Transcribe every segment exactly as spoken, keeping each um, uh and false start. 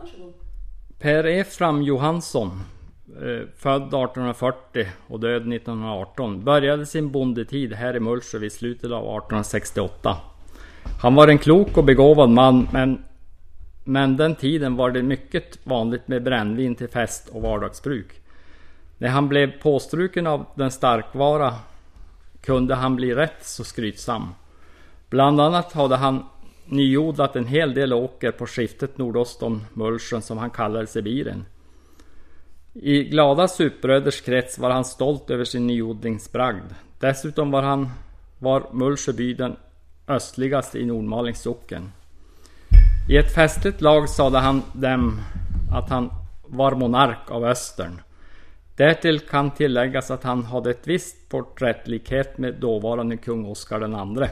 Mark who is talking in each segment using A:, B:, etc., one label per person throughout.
A: Varsågod.
B: Per Efram Johansson, född arton fyrtio och död nitton arton, började sin bondetid här i Mullsjö vid slutet av arton sextioåtta. Han var en klok och begåvad man, men, men den tiden var det mycket vanligt med brännvin till fest och vardagsbruk. När han blev påstruken av den starkvara kunde han bli rätt så skrytsam. Bland annat hade han nyodlat en hel del åker på skiftet nordost om Mullsjön som han kallade Sibirien. I glada supbröders krets var han stolt över sin nyodlingsbragd. Dessutom var han var Mullsjöby den östligaste i Nordmalings socken. I ett festligt lag sade han dem att han var monark av Östern. Därtill kan tilläggas att han hade ett visst porträttlikhet med dåvarande kung Oscar den andre.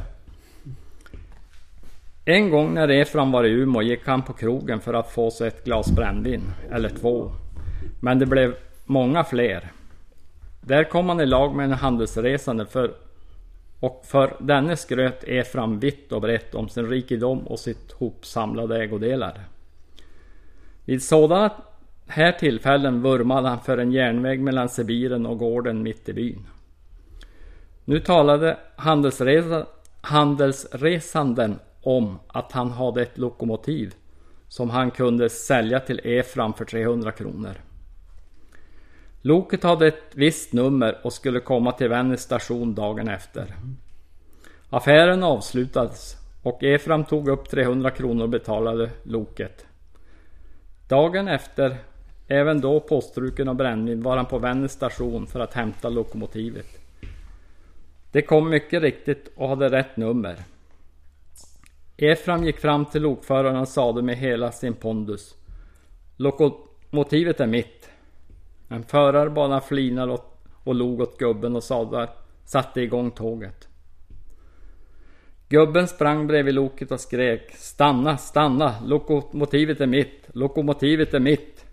B: En gång när Efram var i Umeå gick han på krogen för att få sig ett glas brännvin, eller två. Men det blev många fler. Där kom han i lag med en handelsresande för, och för denne skröt Efram vitt och brett om sin rikedom och sitt hopsamlade ägodelar. Vid sådana här tillfällen vurmade han för en järnväg mellan Sibirien och gården mitt i byn. Nu talade handelsresa, handelsresanden om att han hade ett lokomotiv som han kunde sälja till Efram för trehundra kronor. Loket hade ett visst nummer och skulle komma till Vännäs station dagen efter. Affären avslutades och Efram tog upp trehundra kronor och betalade loket. Dagen efter, även då påstruken av brännvin, var han på Vännäs station för att hämta lokomotivet. Det kom mycket riktigt och hade rätt nummer. Efram gick fram till lokföraren och sade med hela sin pondus: lokomotivet är mitt. En förare bara flinade och, och log åt gubben och sade, satte igång tåget. Gubben sprang bredvid loket och skrek: stanna, stanna, lokomotivet är mitt, lokomotivet är mitt.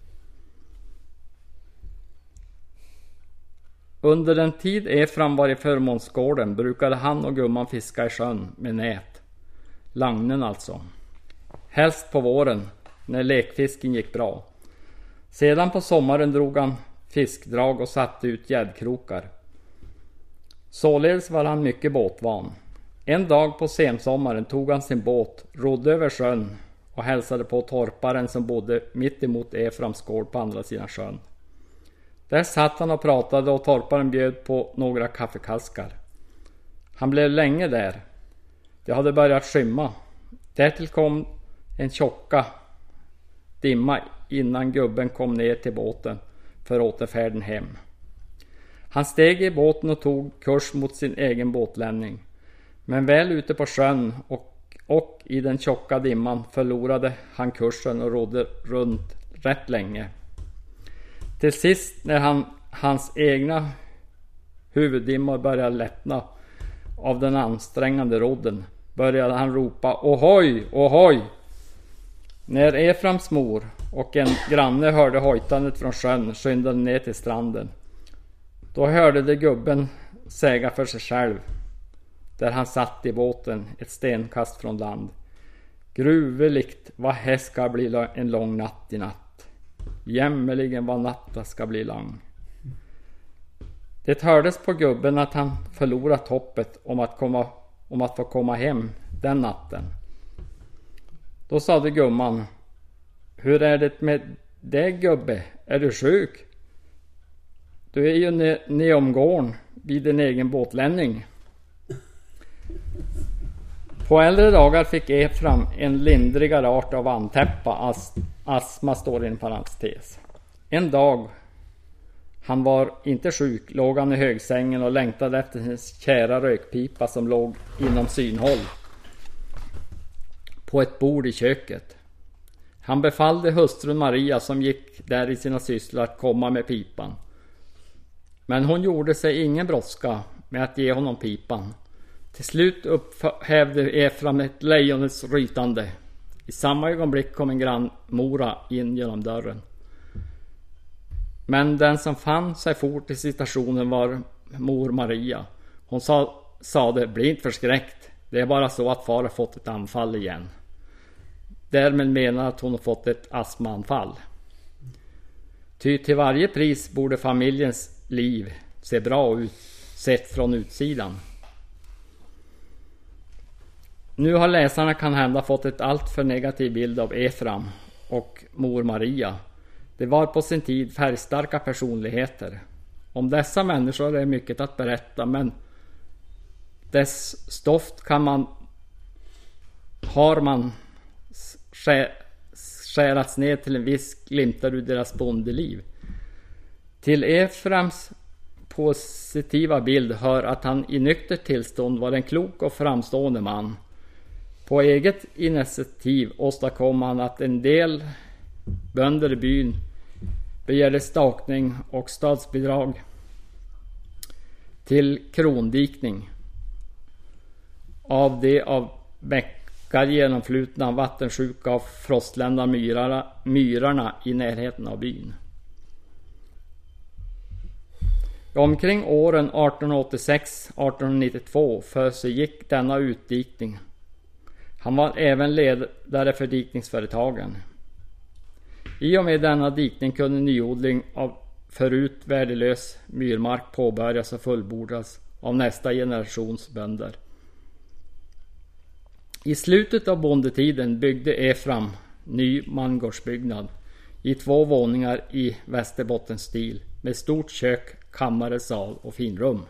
B: Under den tid Efram var i förmånsgården brukade han och gumman fiska i sjön med nät. Langnen alltså. Helst på våren när lekfisken gick bra. Sedan på sommaren drog han fiskdrag och satte ut gäddkrokar. Således var han mycket båtvan. En dag på sensommaren tog han sin båt, rodde över sjön och hälsade på torparen som bodde mitt emot Eframs gård på andra sidan sjön. Där satt han och pratade och torparen bjöd på några kaffekaskar. Han blev länge där. Det hade börjat skymma. Därtill kom en tjocka dimma innan gubben kom ner till båten för återfärden hem. Han steg i båten och tog kurs mot sin egen båtlämning. Men väl ute på sjön och, och i den tjocka dimman förlorade han kursen och rodde runt rätt länge. Till sist när han, hans egna huvuddimmor började lättna av den ansträngande rodden började han ropa ohoj, ohoj. När Eframs mor och en granne hörde hojtandet från sjön skyndade ner till stranden. Då hörde de gubben säga för sig själv, där han satt i båten ett stenkast från land: gruveligt vad häst ska bli en lång natt i natt. Jämmeligen vad natta ska bli lång. Det hördes på gubben att han förlorat hoppet om att, komma, om att få komma hem den natten. Då sade gumman: hur är det med dig gubbe? Är du sjuk? Du är ju ne- neomgården vid din egen båtlänning. På äldre dagar fick Efram en lindrigare art av antäppa. As- astma står i en parentes. En dag, han var inte sjuk, låg han i högsängen och längtade efter sin kära rökpipa som låg inom synhåll på ett bord i köket. Han befallde hustrun Maria som gick där i sina sysslor att komma med pipan. Men hon gjorde sig ingen brådska med att ge honom pipan. Till slut upphävde Efram ett lejonets rytande. I samma ögonblick kom en grannmora in genom dörren. Men den som fann sig fort i situationen var mor Maria. Hon sa, sa det, bli inte förskräckt. Det är bara så att far har fått ett anfall igen. därmed menar att hon har fått ett astmaanfall. Ty till varje pris borde familjens liv se bra ut sett från utsidan. Nu har läsarna kan hända fått ett allt för negativ bild av Efram och mor Maria. Det var på sin tid färgstarka personligheter. Om dessa människor är mycket att berätta, men dess stoft kan man har man skär, skärats ner till en viss glimtar ur deras bondeliv. Till Eframs positiva bild hör att han i nyktert tillstånd var en klok och framstående man. På eget initiativ åstadkom han att en del bönder i byn begärde stakning och statsbidrag till krondikning av de av bäckar genomflutna vattensjuka och frostlända myrarna, myrarna i närheten av byn. Omkring åren arton åttiosex till arton nittiotvå försiggick denna utdikning. Han var även ledare för dikningsföretagen. I och med denna dikning kunde nyodling av förut värdelös myrmark påbörjas och fullbordas av nästa generations bönder. I slutet av bondetiden byggde Efram ny mangårdsbyggnad i två våningar i Västerbottensstil med stort kök, kammare, sal och finrum.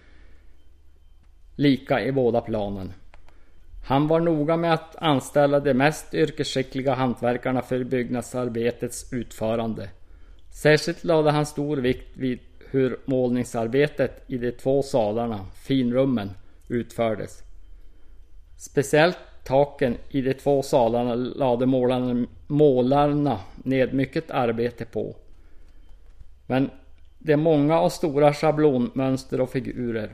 B: Lika i båda planen. Han var noga med att anställa de mest yrkesskickliga hantverkarna för byggnadsarbetets utförande. Särskilt lade han stor vikt vid hur målningsarbetet i de två salarna, finrummen, utfördes. Speciellt taken i de två salarna lade målarna, målarna ned mycket arbete på. Men det är många och stora schablonmönster och figurer.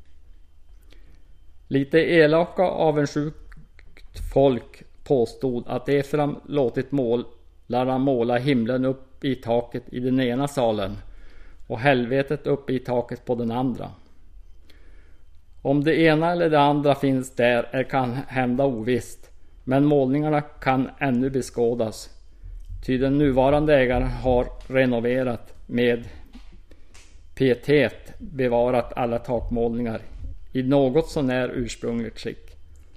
B: Lite elaka och avundsjukt folk påstod att Efram låtit målarna måla himlen upp i taket i den ena salen och helvetet upp i taket på den andra. Om det ena eller det andra finns där är kan hända ovisst, men målningarna kan ännu beskådas, ty den nuvarande ägaren har renoverat med pietet bevarat alla takmålningar i något sånär ursprungligt skick.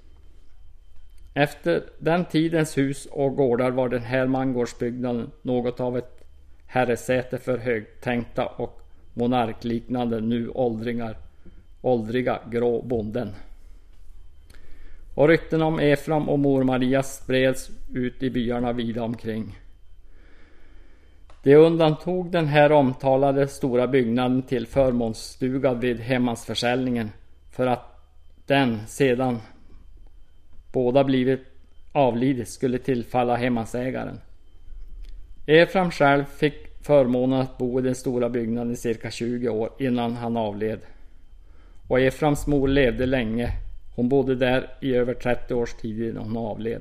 B: Efter den tidens hus och gårdar var den här mangårdsbyggnaden något av ett herresäte för högtänkta och monarkliknande nu åldringar, åldriga grå bonden. Och rykten om Efram och mor Maria spreds ut i byarna vida omkring. Det undantog den här omtalade stora byggnaden till förmånsstuga vid hemmansförsäljningen för att den sedan båda blivit avlidit skulle tillfalla hemmansägaren. Efram själv fick förmånen att bo i den stora byggnaden i cirka tjugo år innan han avled. Och Eframs mor levde länge. Hon bodde där i över trettio års tid innan hon avled.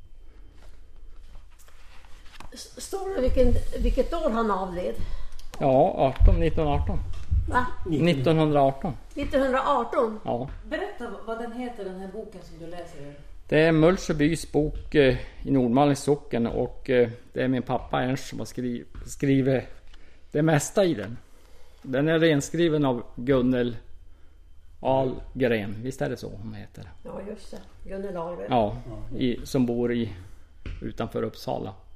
A: Står det vilken, vilket år han avled?
B: Ja, arton, nittonhundraarton.
A: Va?
B: nittonhundraarton.
A: nittonhundraarton?
B: Ja.
C: Berätta vad den heter, den här boken som du läser.
B: Det är Mullsjöbys bok eh, i Nordmalings socken och eh, det är min pappa Ernst som har skriv, skrivit det mesta i den. Den är renskriven av Gunnel Ahlgren, visst är det så hon heter?
A: Ja, just det. Gunnel Ahlgren.
B: Ja, i, som bor i, utanför Uppsala.